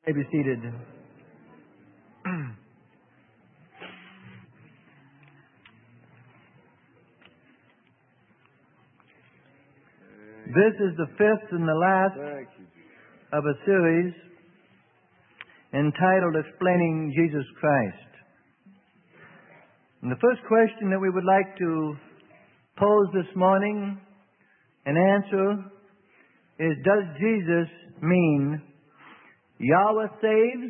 May be seated. This is the fifth and the last of a series entitled Explaining Jesus Christ. And the first question that we would like to pose this morning and answer is, does Jesus mean Yahweh saves?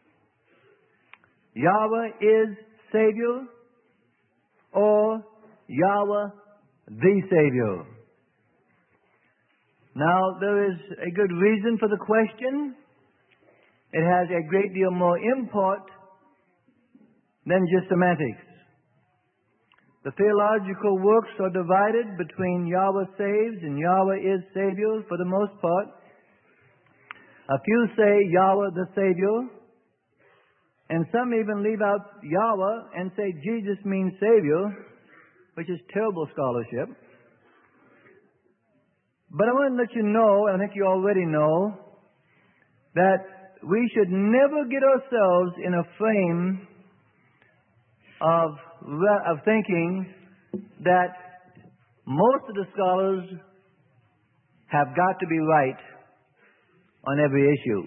Yahweh is Savior? Or Yahweh the Savior? Now, there is a good reason for the question. It has a great deal more import than just semantics. The theological works are divided between Yahweh saves and Yahweh is Savior for the most part. A few say Yahweh the Savior, and some even leave out Yahweh and say Jesus means Savior, which is terrible scholarship. But I want to let you know, and I think you already know, that we should never get ourselves in a frame of thinking that most of the scholars have got to be right on every issue.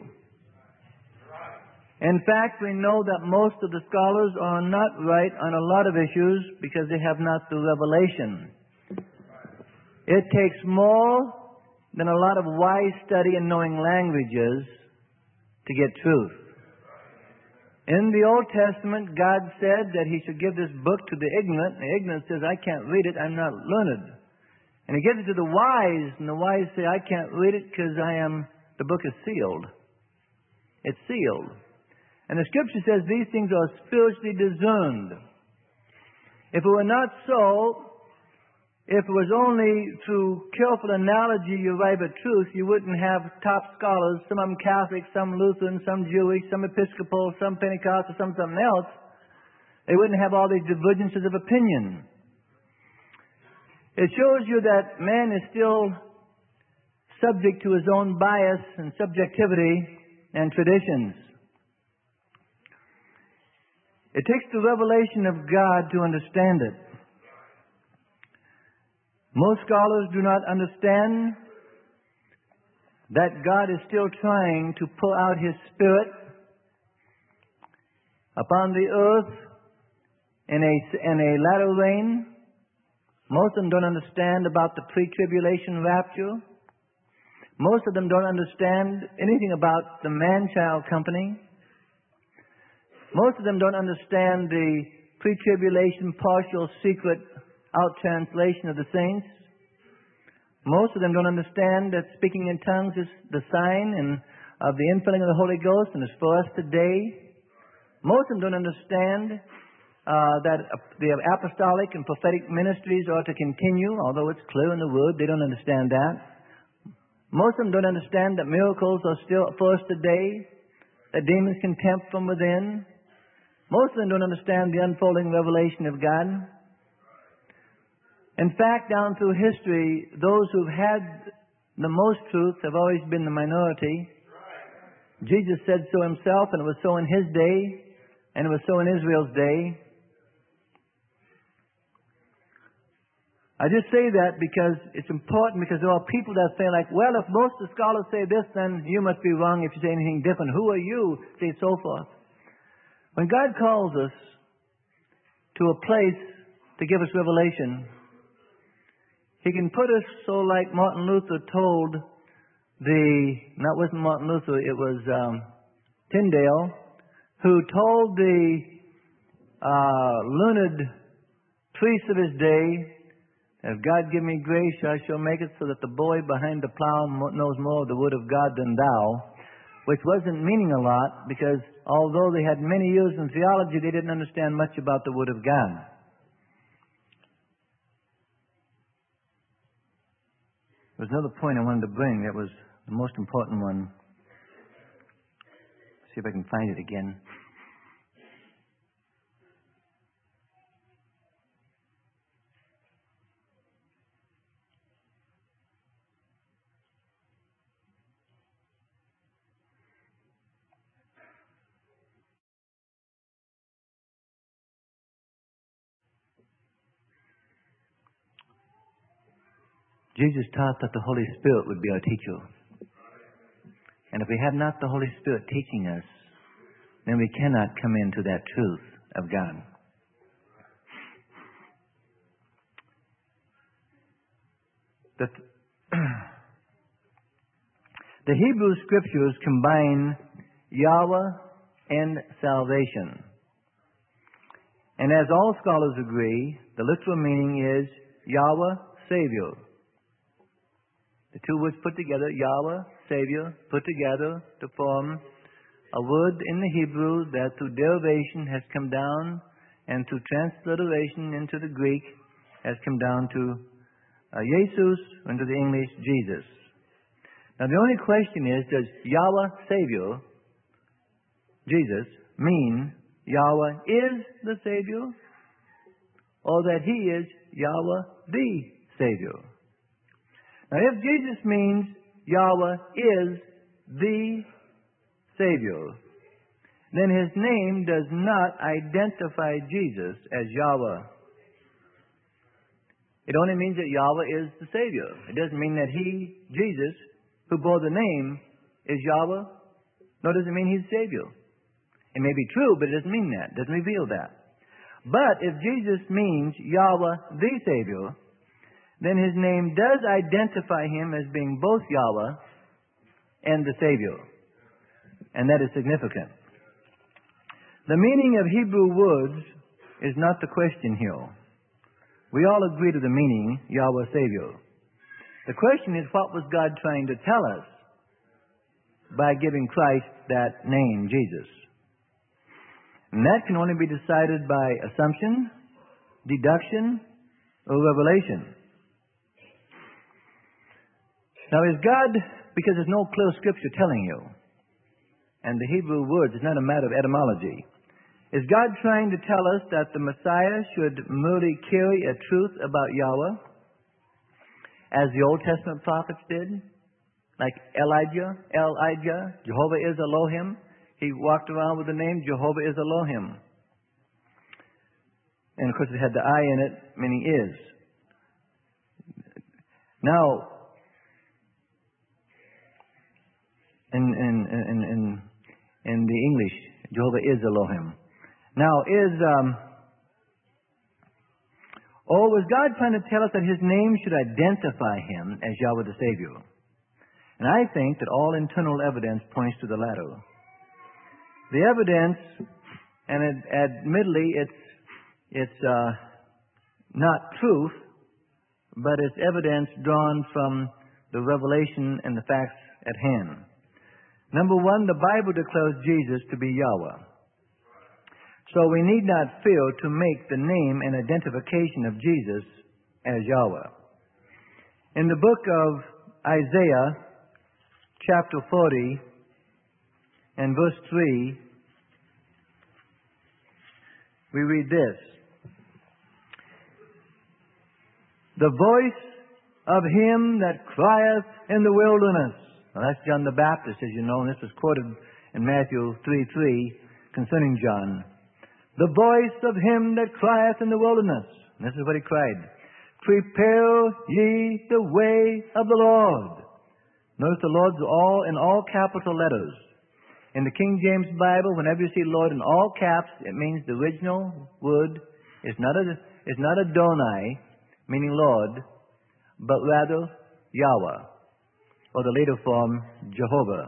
In fact, we know that most of the scholars are not right on a lot of issues because they have not the revelation. It takes more than a lot of wise study and knowing languages to get truth. In the Old Testament, God said that He should give this book to the ignorant, and the ignorant says, I can't read it, I'm not learned. And He gives it to the wise, and the wise say, I can't read it because the book is sealed. It's sealed. And the Scripture says these things are spiritually discerned. If it were not so, if it was only through careful analogy you arrive at truth, you wouldn't have top scholars, some of them Catholic, some Lutheran, some Jewish, some Episcopal, some Pentecostal, some something else. They wouldn't have all these divergences of opinion. It shows you that man is still subject to his own bias and subjectivity and traditions. It takes the revelation of God to understand it. Most scholars do not understand that God is still trying to pour out His Spirit upon the earth in a latter rain. Most of them don't understand about the pre-tribulation rapture. Most of them don't understand anything about the man-child company. Most of them don't understand the pre-tribulation partial secret out-translation of the saints. Most of them don't understand that speaking in tongues is the sign of the infilling of the Holy Ghost and is for us today. Most of them don't understand that the apostolic and prophetic ministries are to continue, although it's clear in the Word. They don't understand that. Most of them don't understand that miracles are still for us today, that demons can tempt from within. Most of them don't understand the unfolding revelation of God. In fact, down through history, those who've had the most truth have always been the minority. Jesus said so Himself, and it was so in His day, and it was so in Israel's day. I just say that because it's important, because there are people that say like, well, if most of the scholars say this, then you must be wrong if you say anything different. Who are you? Say so forth. When God calls us to a place to give us revelation, He can put us so like Martin Luther told wasn't Martin Luther, it was Tyndale, who told the learned priest of his day, if God give me grace, I shall make it so that the boy behind the plow knows more of the word of God than thou, which wasn't meaning a lot, because although they had many years in theology, they didn't understand much about the word of God. There was another point I wanted to bring that was the most important one. See if I can find it again. Jesus taught that the Holy Spirit would be our teacher. And if we have not the Holy Spirit teaching us, then we cannot come into that truth of God. The Hebrew Scriptures combine Yahweh and salvation. And as all scholars agree, the literal meaning is Yahweh, Savior. The two words put together, Yahweh, Savior, put together to form a word in the Hebrew that through derivation has come down and through transliteration into the Greek has come down to Jesus, into the English, Jesus. Now the only question is, does Yahweh, Savior, Jesus, mean Yahweh is the Savior, or that He is Yahweh the Savior? Now if Jesus means Yahweh is the Savior, then His name does not identify Jesus as Yahweh. It only means that Yahweh is the Savior. It doesn't mean that He, Jesus, who bore the name, is Yahweh, nor does it mean He's Savior. It may be true, but it doesn't mean that. It doesn't reveal that. But if Jesus means Yahweh the Savior, then His name does identify Him as being both Yahweh and the Savior. And that is significant. The meaning of Hebrew words is not the question here. We all agree to the meaning, Yahweh Savior. The question is, what was God trying to tell us by giving Christ that name, Jesus? And that can only be decided by assumption, deduction, or revelation. Now is God, because there's no clear scripture telling you, and the Hebrew words is not a matter of etymology, is God trying to tell us that the Messiah should merely carry a truth about Yahweh, as the Old Testament prophets did? Like Elijah, Jehovah is Elohim. He walked around with the name Jehovah is Elohim. And of course it had the I in it, meaning is. Now, in the English, Jehovah is Elohim. Now, was God trying to tell us that His name should identify Him as Yahweh the Savior? And I think that all internal evidence points to the latter. The evidence, and admittedly it's not truth, but it's evidence drawn from the revelation and the facts at hand. Number one, the Bible declares Jesus to be Yahweh. So we need not fear to make the name and identification of Jesus as Yahweh. In the book of Isaiah, chapter 40, and verse 3, we read this. The voice of him that crieth in the wilderness. Now that's John the Baptist, as you know, and this was quoted in Matthew 3:3 concerning John. The voice of him that crieth in the wilderness. And this is what he cried. Prepare ye the way of the Lord. Notice the Lord's all in all capital letters. In the King James Bible, whenever you see Lord in all caps, it means the original word is not Adonai, meaning Lord, but rather Yahweh, or the later form, Jehovah.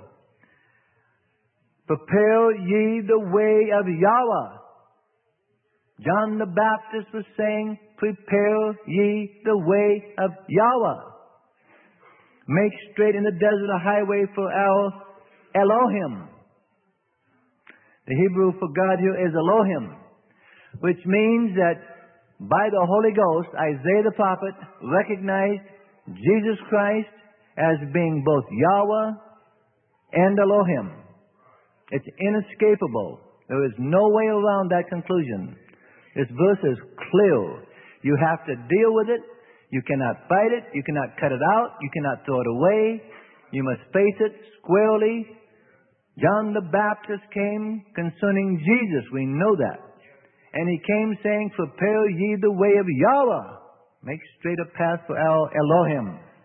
Prepare ye the way of Yahweh. John the Baptist was saying, prepare ye the way of Yahweh. Make straight in the desert a highway for our Elohim. The Hebrew for God here is Elohim, which means that by the Holy Ghost, Isaiah the prophet recognized Jesus Christ as being both Yahweh and Elohim. It's inescapable. There is no way around that conclusion. This verse is clear. You have to deal with it. You cannot fight it. You cannot cut it out. You cannot throw it away. You must face it squarely. John the Baptist came concerning Jesus. We know that. And he came saying, prepare ye the way of Yahweh. Make straight a path for our Elohim.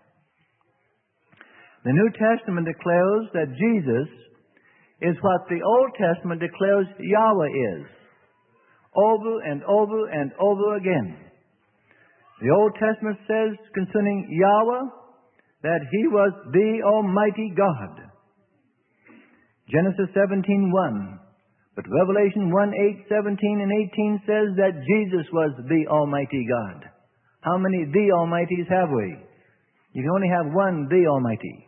The New Testament declares that Jesus is what the Old Testament declares Yahweh is, over and over and over again. The Old Testament says concerning Yahweh that He was the Almighty God. Genesis 17:1. But Revelation 1:8, 17, and 18 says that Jesus was the Almighty God. How many the Almighties have we? You can only have one the Almighty.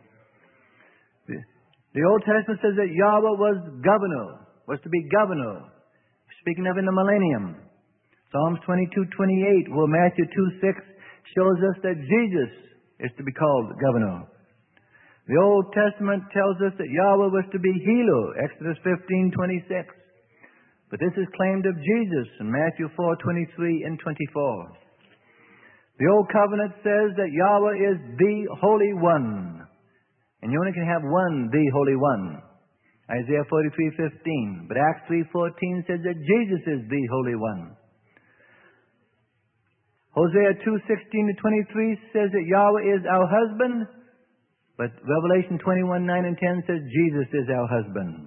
The Old Testament says that Yahweh was to be governor, speaking of in the millennium. Psalms 22:28, where Matthew 2:6 shows us that Jesus is to be called governor. The Old Testament tells us that Yahweh was to be healer, Exodus 15:26. But this is claimed of Jesus in Matthew 4:23 and 24. The Old Covenant says that Yahweh is the Holy One. And you only can have one, the Holy One. Isaiah 43:15. But Acts 3:14 says that Jesus is the Holy One. Hosea 2:16-23 says that Yahweh is our husband. But Revelation 21:9 and 10 says Jesus is our husband.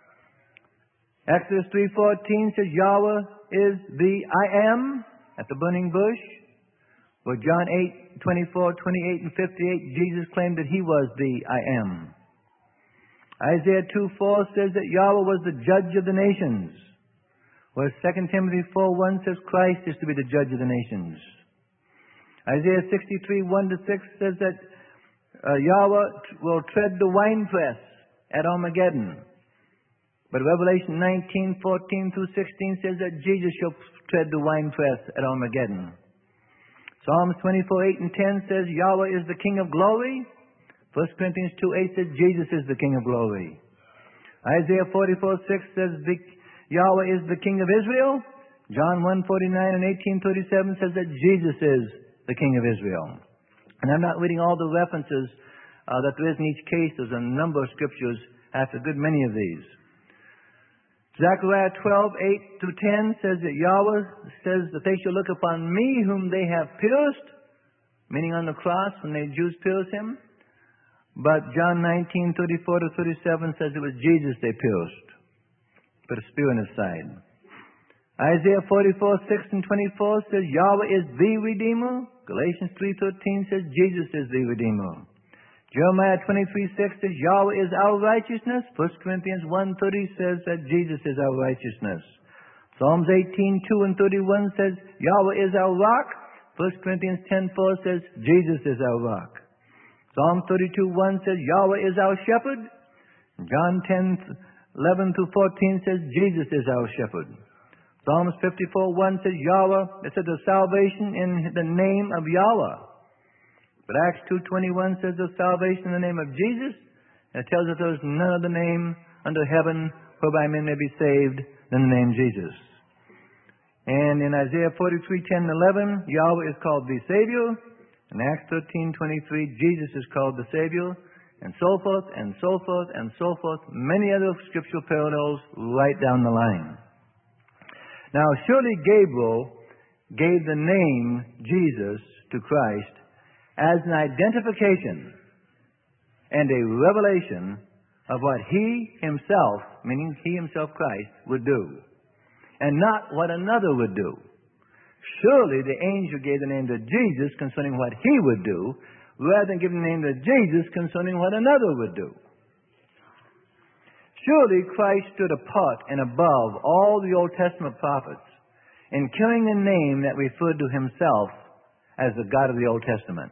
Exodus 3:14 says Yahweh is the I am at the burning bush. Where John 8:24, 28, and 58, Jesus claimed that He was the I am. Isaiah 2:4 says that Yahweh was the judge of the nations. Whereas 2 Timothy 4:1 says Christ is to be the judge of the nations. Isaiah 63:1-6 says that Yahweh will tread the winepress at Armageddon. But Revelation 19:14-16 says that Jesus shall tread the winepress at Armageddon. Psalms 24:8 and 10 says Yahweh is the King of glory. 1 Corinthians 2:8 says Jesus is the King of glory. Isaiah 44:6 says Yahweh is the King of Israel. John 1:49 and 18:37 says that Jesus is the King of Israel. And I'm not reading all the references that there is in each case. There's a number of scriptures after a good many of these. Zechariah 12:8-10 says that Yahweh says that they shall look upon me whom they have pierced, meaning on the cross when the Jews pierced Him. But John 19:34-37 says it was Jesus they pierced, put a spear in His side. Isaiah 44:6 and 24 says Yahweh is the Redeemer. Galatians 3:13 says Jesus is the Redeemer. Jeremiah 23:6 says Yahweh is our righteousness. 1 Corinthians 1:30 says that Jesus is our righteousness. Psalms 18:2 and 31 says Yahweh is our rock. 1 Corinthians 10:4 says Jesus is our rock. Psalm 32:1 says Yahweh is our shepherd. John 10:11-14 says Jesus is our shepherd. Psalms 54:1 says Yahweh, it says the salvation in the name of Yahweh. But Acts 2:21 says the salvation in the name of Jesus. And it tells us there is none other name under heaven whereby men may be saved than the name Jesus. And in Isaiah 43:10-11, Yahweh is called the Savior. In Acts 13:23, Jesus is called the Savior. And so forth, and so forth, and so forth. Many other scriptural parallels right down the line. Now, surely Gabriel gave the name Jesus to Christ as an identification and a revelation of what He Himself, meaning He Himself, Christ, would do, and not what another would do. Surely the angel gave the name to Jesus concerning what He would do, rather than giving the name to Jesus concerning what another would do. Surely Christ stood apart and above all the Old Testament prophets in carrying a name that referred to Himself as the God of the Old Testament.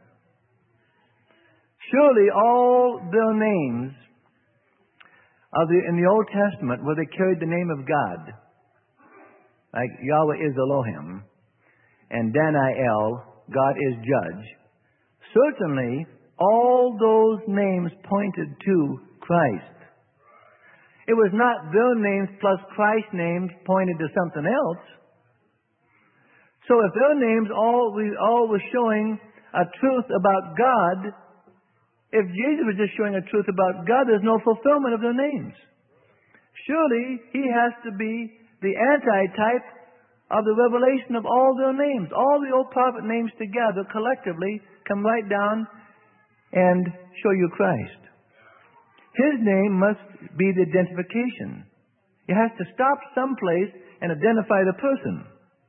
Surely all their names in the Old Testament, where they carried the name of God, like Yahweh is Elohim, and Daniel, God is Judge, certainly all those names pointed to Christ. It was not their names plus Christ's names pointed to something else. So if their names all were showing a truth about God, if Jesus was just showing a truth about God, there's no fulfillment of their names. Surely He has to be the antitype of the revelation of all their names. All the old prophet names together, collectively, come right down and show you Christ. His name must be the identification. It has to stop someplace and identify the person.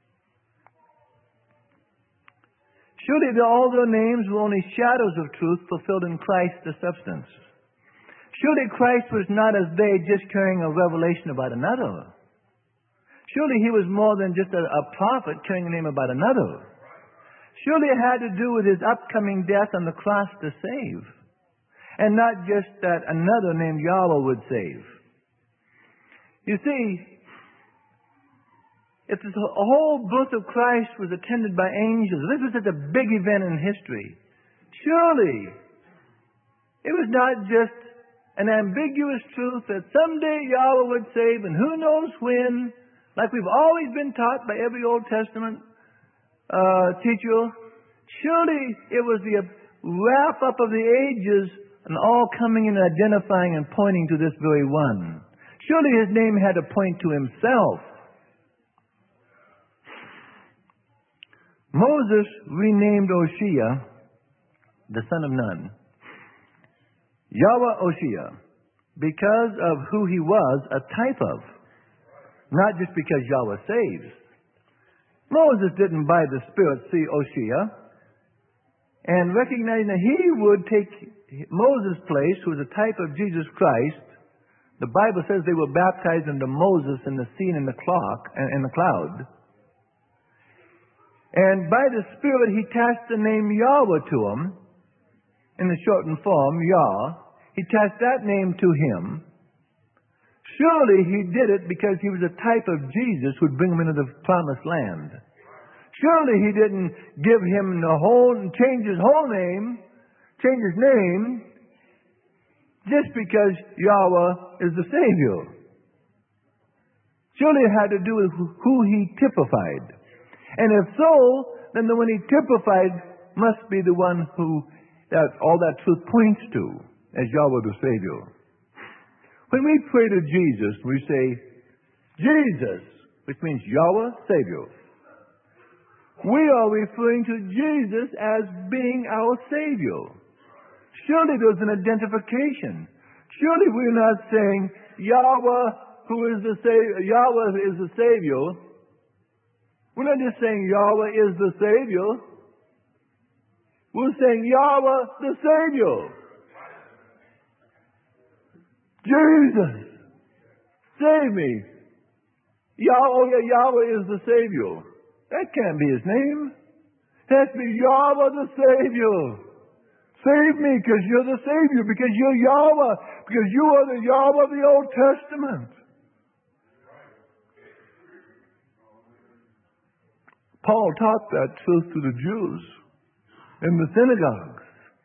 Surely all their names were only shadows of truth fulfilled in Christ the substance. Surely Christ was not as they, just carrying a revelation about another. Surely he was more than just a prophet carrying a name about another. Surely it had to do with his upcoming death on the cross to save. And not just that another named Yahweh would save. You see, if the whole birth of Christ was attended by angels, this was such a big event in history, surely it was not just an ambiguous truth that someday Yahweh would save and who knows when, like we've always been taught by every Old Testament teacher. Surely it was the wrap-up of the ages and all coming and identifying and pointing to this very one. Surely his name had to point to himself. Moses renamed Oshea, the son of Nun, Yahweh Oshea, because of who he was a type of, not just because Yahweh saves. Moses didn't by the Spirit see Oshea, and recognizing that he would take Moses' place, who was a type of Jesus Christ. The Bible says they were baptized into Moses in the sea and in the cloud. And by the Spirit, he attached the name Yahweh to him, in the shortened form, Yah. He attached that name to him. Surely he did it because he was a type of Jesus who would bring him into the promised land. Surely he didn't give him change his whole name, change his name, just because Yahweh is the Savior. Surely it had to do with who he typified. And if so, then the one he typified must be the one who all that truth points to as Yahweh the Savior. When we pray to Jesus, we say, Jesus, which means Yahweh, Savior. We are referring to Jesus as being our Savior. Surely there's an identification. Surely we're not saying Yahweh, who is the Savior, Yahweh is the Savior. We're not just saying Yahweh is the Savior. We're saying Yahweh the Savior. Jesus, save me. Yahweh is the Savior. That can't be his name. It has to be Yahweh the Savior. Save me because you're the Savior, because you're Yahweh, because you are the Yahweh of the Old Testament. Paul taught that truth to the Jews in the synagogues.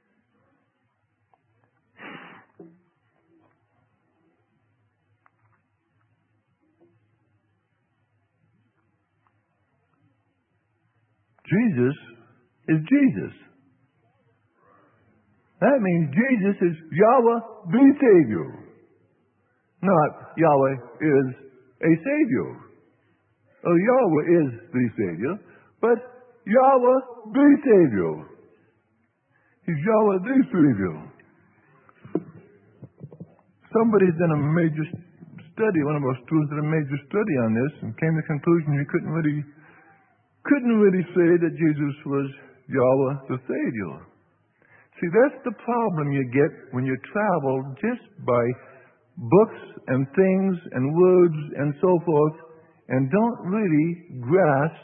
Jesus is Jesus. That means Jesus is Yahweh the Savior. Not Yahweh is a Savior. Oh, Yahweh is the Savior, but Yahweh the Savior. He's Yahweh the Savior. Somebody's done a major study, one of our students did a major study on this and came to the conclusion he couldn't really say that Jesus was Yahweh the Savior. See, that's the problem you get when you travel just by books and things and words and so forth and don't really grasp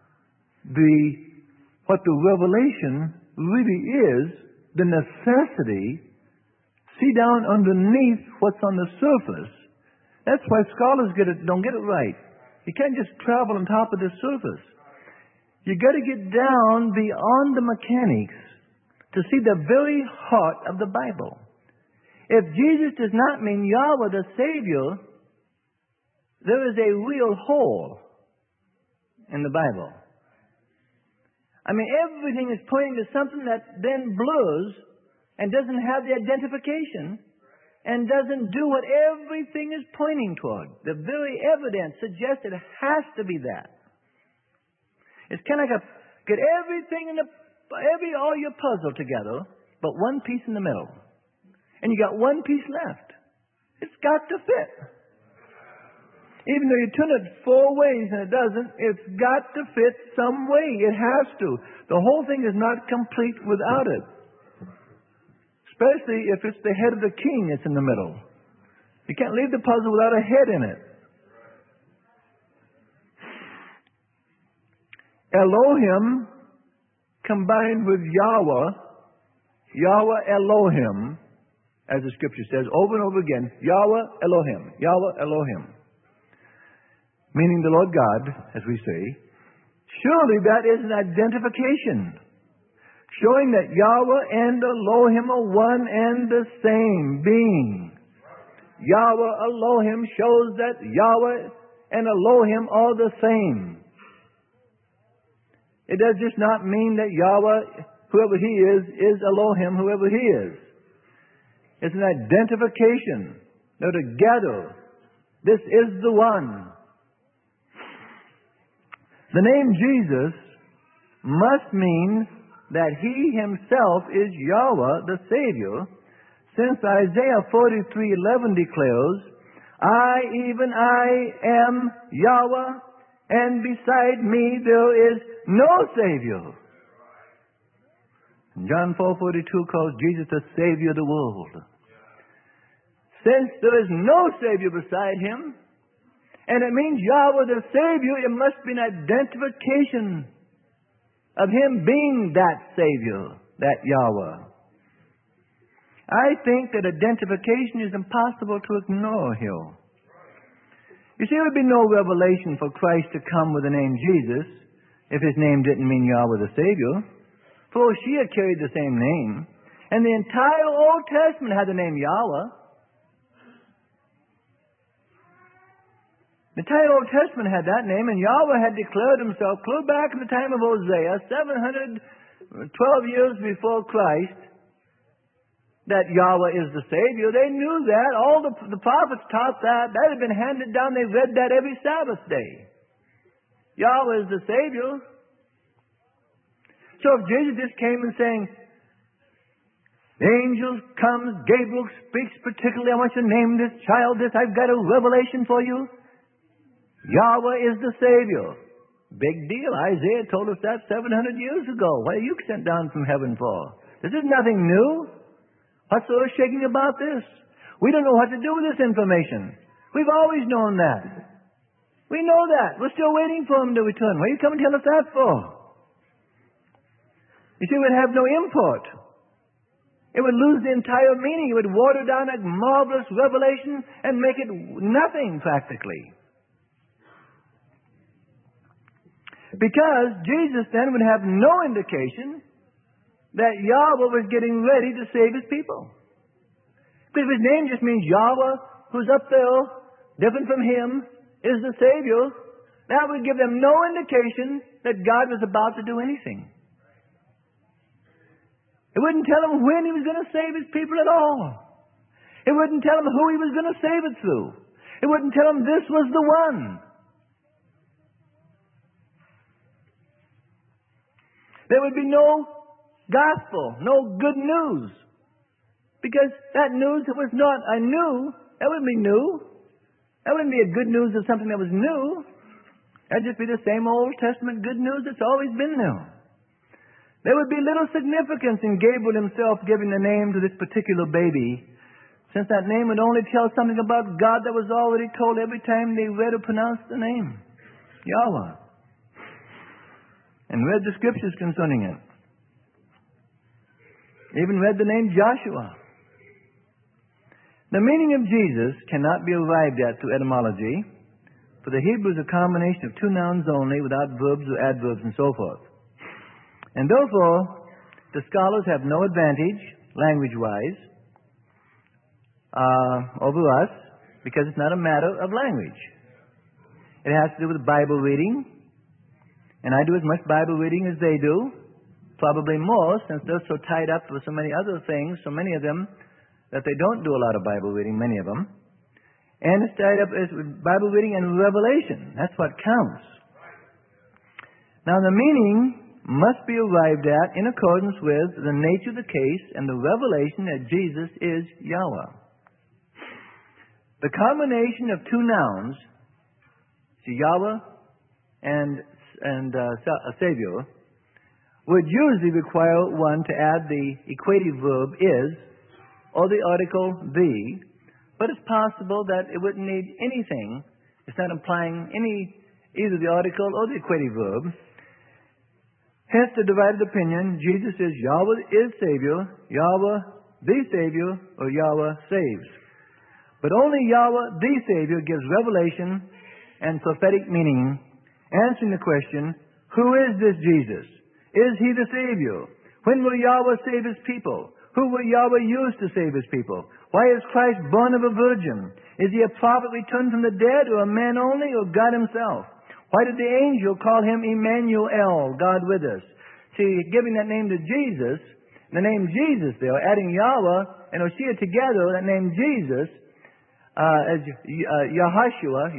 what the revelation really is, the necessity. See down underneath what's on the surface. That's why scholars don't get it right. You can't just travel on top of the surface. You got to get down beyond the mechanics to see the very heart of the Bible. If Jesus does not mean Yahweh the Savior, there is a real hole in the Bible. I mean, everything is pointing to something that then blurs and doesn't have the identification and doesn't do what everything is pointing toward. The very evidence suggests it has to be that. It's kind of like get everything all your puzzle together but one piece in the middle. And you got one piece left. It's got to fit. Even though you turn it 4 ways and it doesn't, it's got to fit some way. It has to. The whole thing is not complete without it. Especially if it's the head of the king that's in the middle. You can't leave the puzzle without a head in it. Elohim combined with Yahweh, Yahweh Elohim, as the scripture says over and over again, Yahweh Elohim, Yahweh Elohim. Meaning the Lord God, as we say. Surely that is an identification, showing that Yahweh and Elohim are one and the same being. Yahweh Elohim shows that Yahweh and Elohim are the same. It does just not mean that Yahweh, whoever He is Elohim, whoever He is. It's an identification. They're together. This is the one. The name Jesus must mean that He Himself is Yahweh, the Savior, since Isaiah 43:11 declares, even I am Yahweh, and beside me there is no Savior. John 4:42 calls Jesus the Savior of the world. Since there is no Savior beside Him, and it means Yahweh the Savior, it must be an identification of Him being that Savior, that Yahweh. I think that identification is impossible to ignore here. You see, there would be no revelation for Christ to come with the name Jesus if His name didn't mean Yahweh the Savior. For Shia carried the same name, and the entire Old Testament had the name Yahweh. The entire Old Testament had that name, and Yahweh had declared Himself clear back in the time of Hosea, 712 years before Christ, that Yahweh is the Savior. They knew that. All the prophets taught that. That had been handed down. They read that every Sabbath day. Yahweh is the Savior. So if Jesus just came and saying, the angel comes, Gabriel speaks particularly, I want you to name this child this, I've got a revelation for you. Yahweh is the Savior. Big deal. Isaiah told us that 700 years ago. What are you sent down from heaven for? This is nothing new. What's so shaking about this? We don't know what to do with this information. We've always known that. We know that. We're still waiting for Him to return. What are you coming to tell us that for? You see, it would have no import. It would lose the entire meaning. It would water down that marvelous revelation and make it nothing practically. Because Jesus then would have no indication that Yahweh was getting ready to save His people. Because if His name just means Yahweh, who's up there, different from Him, is the Savior, that would give them no indication that God was about to do anything. It wouldn't tell them when He was going to save His people at all. It wouldn't tell them who He was going to save it through. It wouldn't tell them this was the one. There would be no gospel, no good news. Because that news that was not new, that wouldn't be new. That wouldn't be a good news of something that was new. That'd just be the same Old Testament good news that's always been new. There would be little significance in Gabriel himself giving the name to this particular baby, since that name would only tell something about God that was already told every time they read or pronounced the name, Yahweh, and read the scriptures concerning it. Even read the name Joshua. The meaning of Jesus cannot be arrived at through etymology, for the Hebrew is a combination of two nouns only without verbs or adverbs and so forth. And therefore, the scholars have no advantage, language-wise, over us, because it's not a matter of language. It has to do with Bible reading, and I do as much Bible reading as they do, probably more, since they're so tied up with so many other things, so many of them, that they don't do a lot of Bible reading, many of them. And it's tied up with Bible reading and revelation. That's what counts. Now, the meaning must be arrived at in accordance with the nature of the case and the revelation that Jesus is Yahweh. The combination of two nouns, Yahweh and Savior, would usually require one to add the equative verb is or the article the, but it's possible that it wouldn't need anything. It's not implying either the article or the equative verb. Hence the divided opinion, Jesus is Yahweh is Savior, Yahweh the Savior, or Yahweh saves. But only Yahweh the Savior gives revelation and prophetic meaning, answering the question, who is this Jesus? Is He the Savior? When will Yahweh save His people? Who will Yahweh use to save His people? Why is Christ born of a virgin? Is He a prophet returned from the dead, or a man only, or God Himself? Why did the angel call Him Emmanuel, God with us? See, giving that name to Jesus, the name Jesus there, adding Yahweh and Hoshea together, that name Jesus, as Yahushua,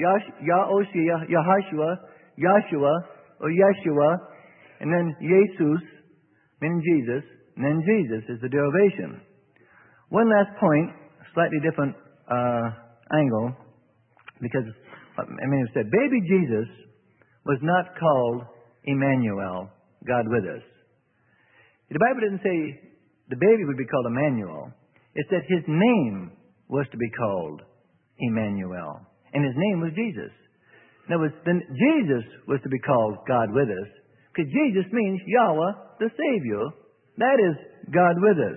Yahshua, or Yeshua, and then Jesus, meaning Jesus, and then Jesus is the derivation. One last point, slightly different angle, because many have said, baby Jesus was not called Emmanuel, God with us. The Bible didn't say the baby would be called Emmanuel. It said his name was to be called Emmanuel, and his name was Jesus. In other words, then Jesus was to be called God with us, because Jesus means Yahweh, the Savior. That is God with us.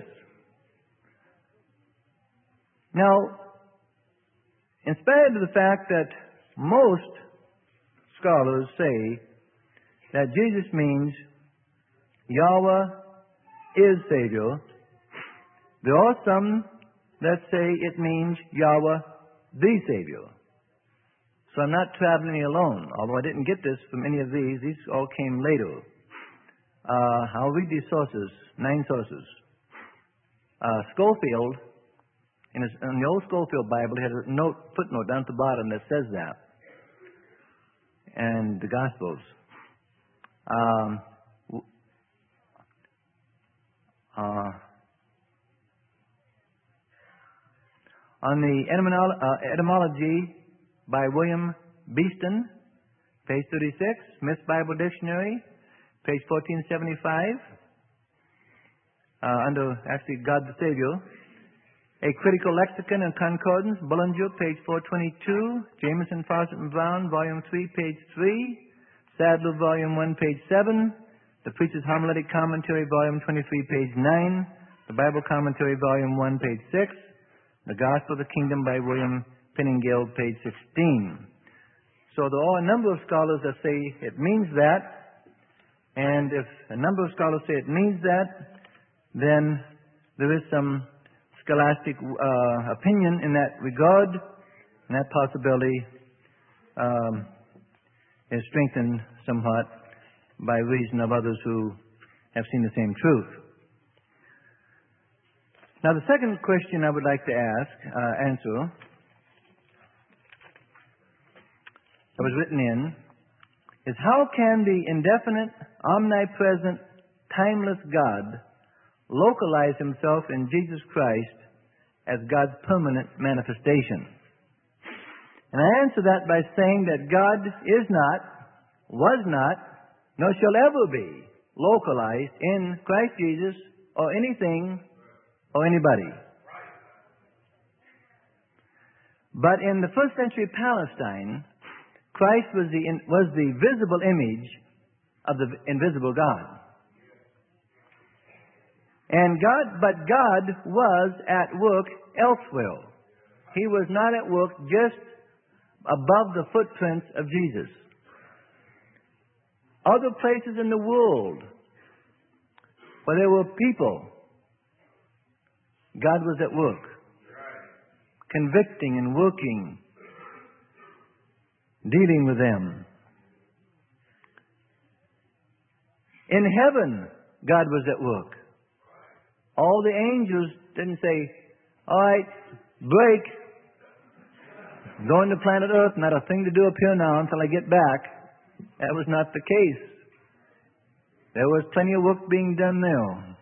Now, in spite of the fact that most scholars say that Jesus means Yahweh is Savior, there are some that say it means Yahweh the Savior. So I'm not traveling alone, although I didn't get this from any of these. These all came later. I'll read these sources, 9 sources. Schofield, in the old Schofield Bible, had a footnote down at the bottom that says that. And the Gospels. On the etymology by William Beeston, page 36, Smith's Bible Dictionary, page 1475, under actually God the Savior. A Critical Lexicon and Concordance, Bullinger, page 422, Jameson, Fawcett and Brown, volume 3, page 3, Sadler, volume 1, page 7, The Preacher's Homiletic Commentary, volume 23, page 9, The Bible Commentary, volume 1, page 6, The Gospel of the Kingdom by William Penningill, page 16. So there are a number of scholars that say it means that, and if a number of scholars say it means that, then there is some scholastic opinion in that regard, and that possibility is strengthened somewhat by reason of others who have seen the same truth. Now, the second question I would like to answer, that was written in, is how can the indefinite, omnipresent, timeless God localize Himself in Jesus Christ as God's permanent manifestation? And I answer that by saying that God is not, was not, nor shall ever be localized in Christ Jesus or anything or anybody. But in the first century Palestine, Christ was the visible image of the invisible God. But God was at work elsewhere. He was not at work just above the footprints of Jesus. Other places in the world where there were people, God was at work, convicting and working, dealing with them. In heaven, God was at work. All the angels didn't say, all right, break. Going to planet Earth, not a thing to do up here now until I get back. That was not the case. There was plenty of work being done there.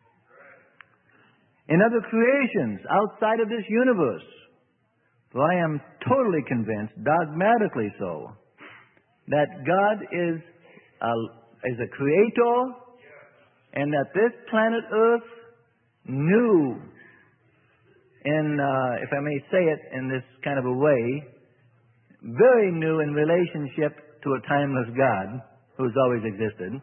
In other creations outside of this universe, for I am totally convinced, dogmatically so, that God is a creator, and that this planet Earth knew, if I may say it in this kind of a way, very new in relationship to a timeless God who's always existed.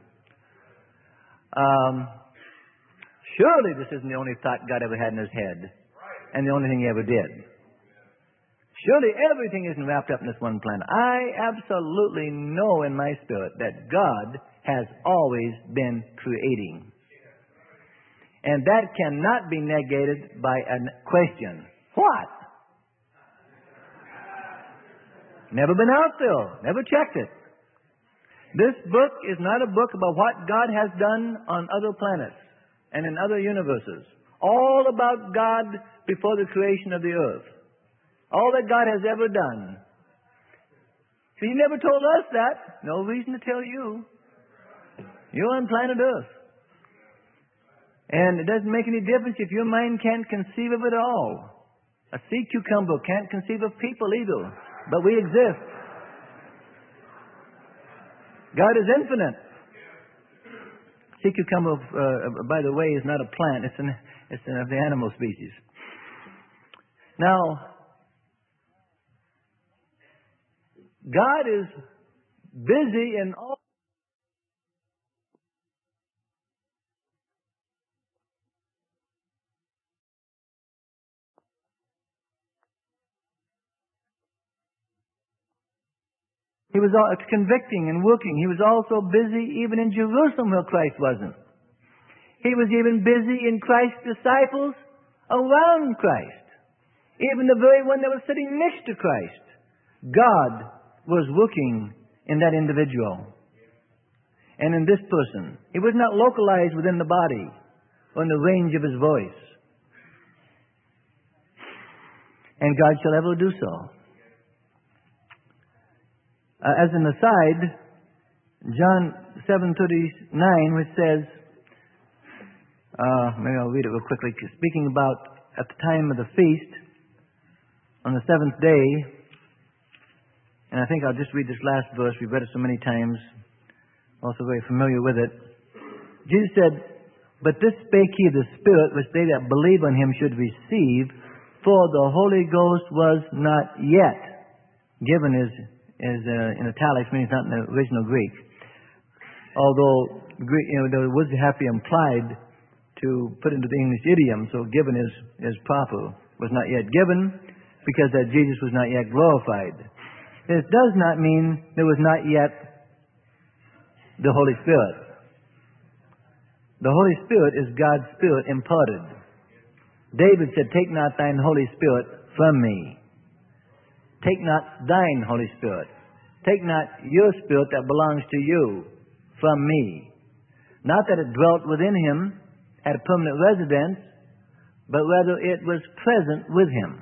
Surely this isn't the only thought God ever had in His head, and the only thing He ever did. Surely everything isn't wrapped up in this one planet. I absolutely know in my spirit that God has always been creating. And that cannot be negated by a question. What? Never been out there. Never checked it. This book is not a book about what God has done on other planets and in other universes. All about God before the creation of the earth. All that God has ever done. So He never told us that. No reason to tell you. You're on planet Earth. And it doesn't make any difference if your mind can't conceive of it all. A sea cucumber can't conceive of people either. But we exist. God is infinite. Sea cucumber, by the way, is not a plant. It's of the animal species. Now, God is busy in all. He was convicting and working. He was also busy even in Jerusalem where Christ wasn't. He was even busy in Christ's disciples around Christ. Even the very one that was sitting next to Christ. God was working in that individual. And in this person. He was not localized within the body or in the range of His voice. And God shall ever do so. As an aside, John 7:39, which says, maybe I'll read it real quickly, speaking about at the time of the feast, on the seventh day, and I think I'll just read this last verse. We've read it so many times, also very familiar with it. Jesus said, "But this spake He of the Spirit, which they that believe on Him should receive, for the Holy Ghost was not yet given." Is in italics, meaning it's not in the original Greek. Although the words have to be implied to put into the English idiom, so given is proper. Was not yet given because that Jesus was not yet glorified. This does not mean there was not yet the Holy Spirit. The Holy Spirit is God's Spirit imparted. David said, "Take not thine Holy Spirit from me." Take not thine Holy Spirit. Take not your spirit that belongs to you from me. Not that it dwelt within Him, had a permanent residence, but rather it was present with Him.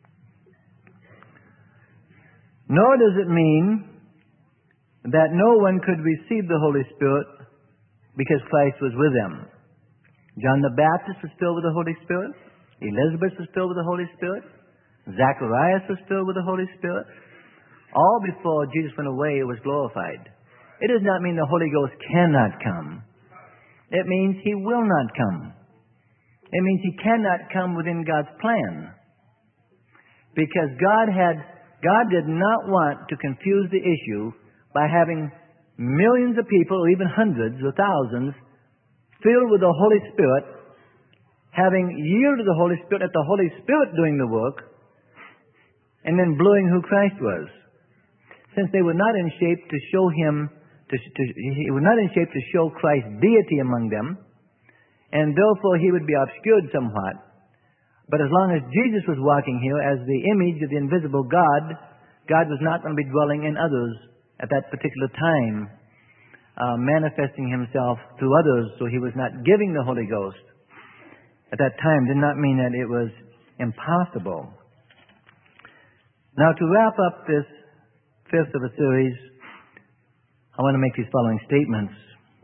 Nor does it mean that no one could receive the Holy Spirit because Christ was with them. John the Baptist was filled with the Holy Spirit. Elizabeth was filled with the Holy Spirit. Zacharias was filled with the Holy Spirit. All before Jesus went away, it was glorified. It does not mean the Holy Ghost cannot come. It means He will not come. It means He cannot come within God's plan. Because God did not want to confuse the issue by having millions of people, or even hundreds or thousands, filled with the Holy Spirit, having yielded to the Holy Spirit, at the Holy Spirit doing the work, and then blowing who Christ was. Since they were not in shape to show Him, He was not in shape to show Christ's deity among them, and therefore He would be obscured somewhat. But as long as Jesus was walking here as the image of the invisible God, God was not going to be dwelling in others at that particular time, manifesting Himself through others, so He was not giving the Holy Ghost at that time. Did not mean that it was impossible. Now, to wrap up this fifth of a series, I want to make these following statements.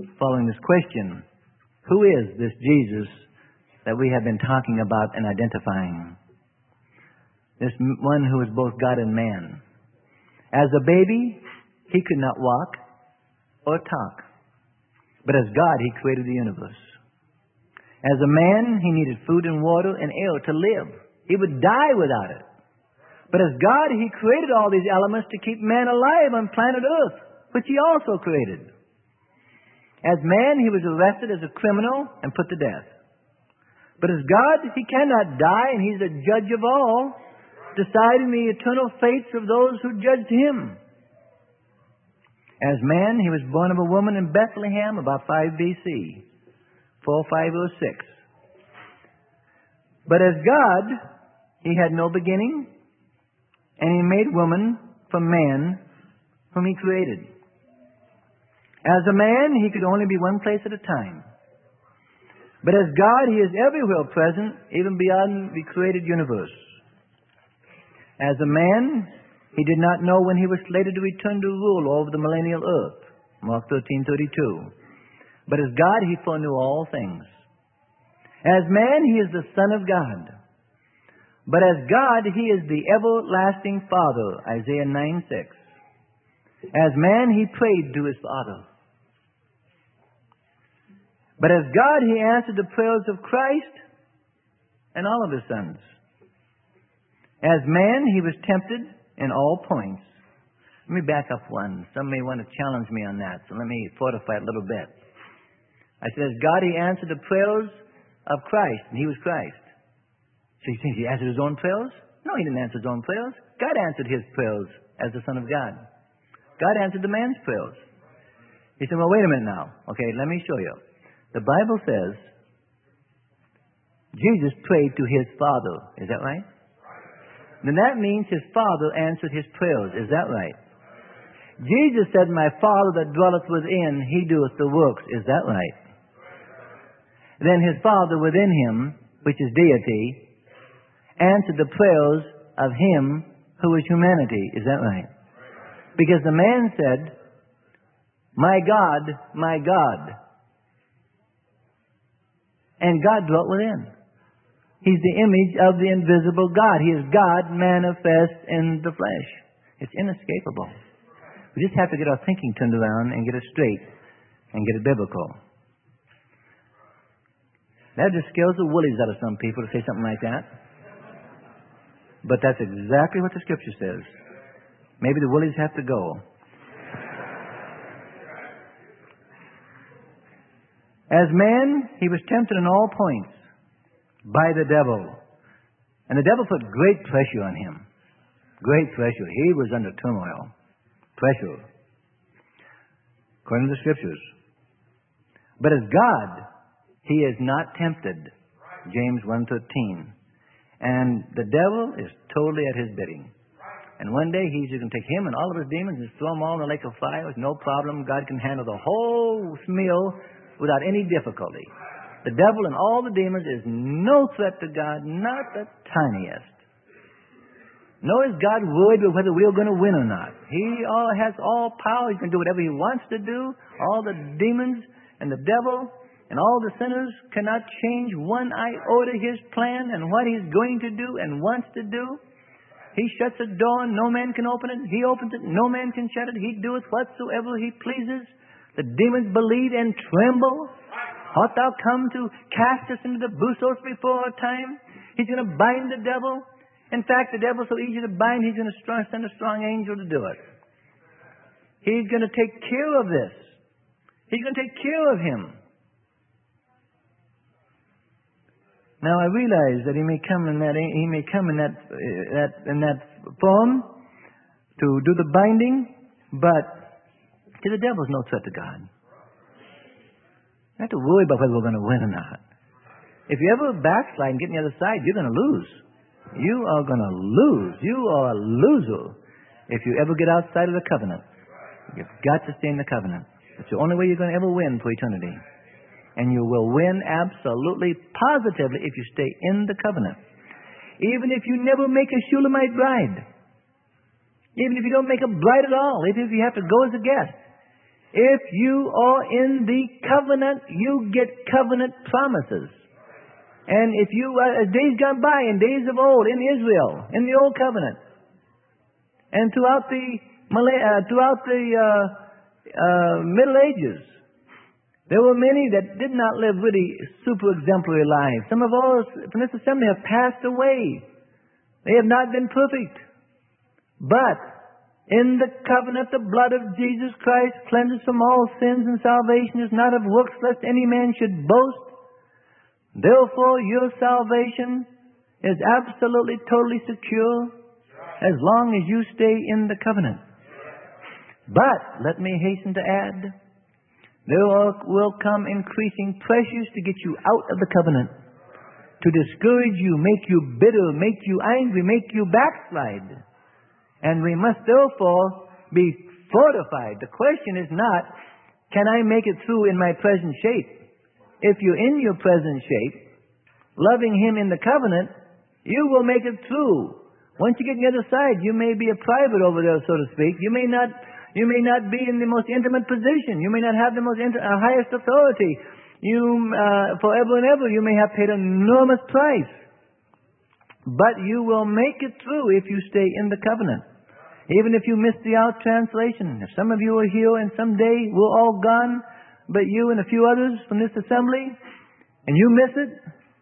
following this question. Who is this Jesus that we have been talking about and identifying? This one who is both God and man. As a baby, he could not walk or talk. But as God, he created the universe. As a man, he needed food and water and air to live. He would die without it. But as God, he created all these elements to keep man alive on planet Earth, which he also created. As man, he was arrested as a criminal and put to death. But as God, he cannot die, and he's the judge of all, deciding the eternal fates of those who judged him. As man, he was born of a woman in Bethlehem about 5 BC, 4506. But as God, he had no beginning, and he made woman from man whom he created. As a man, he could only be one place at a time. But as God, he is everywhere present, even beyond the created universe. As a man, he did not know when he was slated to return to rule over the millennial earth. Mark 13:32. But as God, he foreknew all things. As man, he is the Son of God. But as God, he is the everlasting Father. Isaiah 9:6. As man, he prayed to his Father. But as God, he answered the prayers of Christ and all of his sons. As man, he was tempted in all points. Let me back up one. Some may want to challenge me on that, so let me fortify it a little bit. I said, as God, he answered the prayers of Christ, and he was Christ. So you think he answered his own prayers? No, he didn't answer his own prayers. God answered his prayers as the Son of God. God answered the man's prayers. He said, well, wait a minute now. Okay, let me show you. The Bible says Jesus prayed to his Father. Is that right? Then that means his Father answered his prayers. Is that right? Jesus said, my Father that dwelleth within, he doeth the works. Is that right? Then his Father within him, which is deity, answered the prayers of him who is humanity. Is that right? Because the man said, my God, my God. And God dwelt within. He's the image of the invisible God. He is God manifest in the flesh. It's inescapable. We just have to get our thinking turned around and get it straight and get it biblical. That just scares the woolies out of some people to say something like that. But that's exactly what the Scripture says. Maybe the woolies have to go. As man, he was tempted in all points by the devil. And the devil put great pressure on him. Great pressure. He was under turmoil. Pressure. According to the Scriptures. But as God, he is not tempted. James 1:13. And the devil is totally at his bidding. And one day he's going to take him and all of his demons and throw them all in the lake of fire with no problem. God can handle the whole meal without any difficulty. The devil and all the demons is no threat to God, not the tiniest. Nor is God worried with whether we're going to win or not. He has all power. He can do whatever he wants to do. All the demons and the devil and all the sinners cannot change one iota his plan and what he's going to do and wants to do. He shuts a door and no man can open it. He opens it, no man can shut it. He doeth whatsoever he pleases. The demons believe and tremble. Art thou come to cast us into the busos before our time? He's going to bind the devil. In fact, the devil's so easy to bind, he's going to send a strong angel to do it. He's going to take care of this. He's going to take care of him. Now I realize that he may come in that form to do the binding, but see, the devil's no threat to God. You don't have to worry about whether we're going to win or not. If you ever backslide and get on the other side, you're going to lose. You are going to lose. You are a loser if you ever get outside of the covenant. You've got to stay in the covenant. It's the only way you're going to ever win for eternity. And you will win absolutely, positively if you stay in the covenant. Even if you never make a Shulamite bride. Even if you don't make a bride at all. Even if you have to go as a guest. If you are in the covenant, you get covenant promises. And if you, as days gone by, in days of old, in Israel, in the old covenant, and throughout the Middle Ages, there were many that did not live really super exemplary lives. Some of us from this assembly have passed away. They have not been perfect. But in the covenant, the blood of Jesus Christ cleanses from all sins, and salvation is not of works, lest any man should boast. Therefore, your salvation is absolutely, totally secure as long as you stay in the covenant. But, let me hasten to add, there will come increasing pressures to get you out of the covenant, to discourage you, make you bitter, make you angry, make you backslide. And we must therefore be fortified. The question is not, can I make it through in my present shape? If you're in your present shape, loving Him in the covenant, you will make it through. Once you get on the other side, you may be a private over there, so to speak. You may not be in the most intimate position. You may not have the highest authority. Forever and ever, you may have paid an enormous price. But you will make it through if you stay in the covenant. Even if you miss the out translation. If some of you are here and someday we're all gone, but you and a few others from this assembly, and you miss it,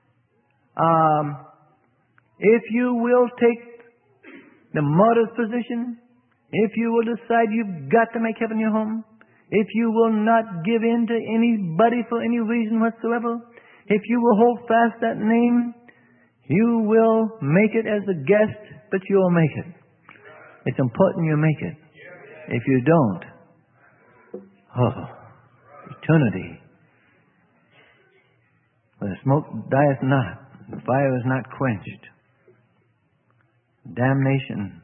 if you will take the martyr's position, if you will decide you've got to make heaven your home, if you will not give in to anybody for any reason whatsoever, if you will hold fast that name, you will make it as a guest, but you will make it. It's important you make it. If you don't, eternity. Where the smoke dieth not, the fire is not quenched. Damnation,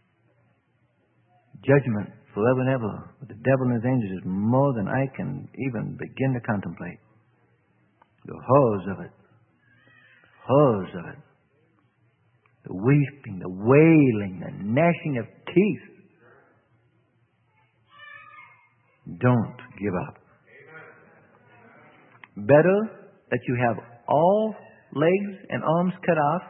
judgment forever and ever with the devil and his angels is more than I can even begin to contemplate. The horrors of it. The weeping, the wailing, the gnashing of teeth. Don't give up. Better that you have all legs and arms cut off,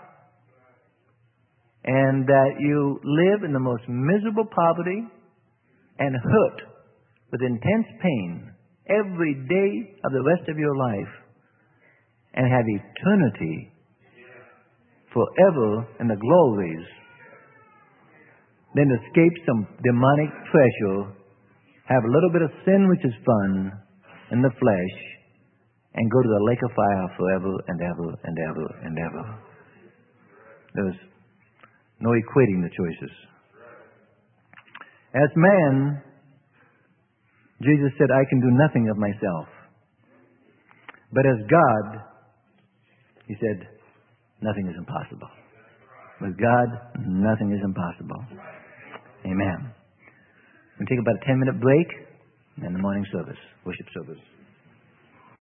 and that you live in the most miserable poverty and hurt with intense pain every day of the rest of your life, and have eternity forever in the glories, than escape some demonic pressure, have a little bit of sin, which is fun, in the flesh, and go to the lake of fire forever and ever and ever and ever. There's no equating the choices. As man, Jesus said, I can do nothing of myself. But as God, He said, nothing is impossible. With God, nothing is impossible. Amen. We'll take about a 10-minute break and then the morning service, worship service.